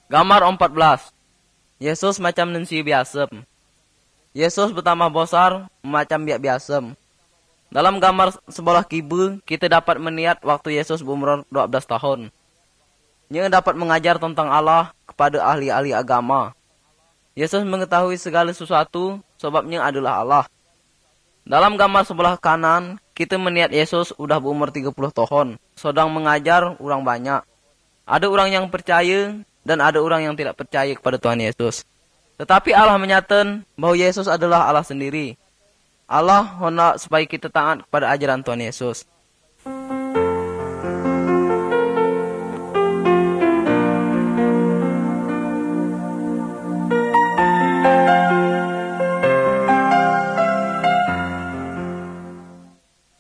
Gambar 14. Yesus macam nensi biasa. Yesus bertambah besar macam biak biasa. Dalam gambar sebelah kibu, kita dapat melihat waktu Yesus berumur 12 tahun. Ia dapat mengajar tentang Allah kepada ahli-ahli agama. Yesus mengetahui segala sesuatu sebabnya adalah Allah. Dalam gambar sebelah kanan, kita melihat Yesus sudah berumur 30 tahun, sedang mengajar orang banyak. Ada orang yang percaya dan ada orang yang tidak percaya kepada Tuhan Yesus. Tetapi Allah menyatakan bahwa Yesus adalah Allah sendiri. Allah hendak supaya kita taat kepada ajaran Tuhan Yesus.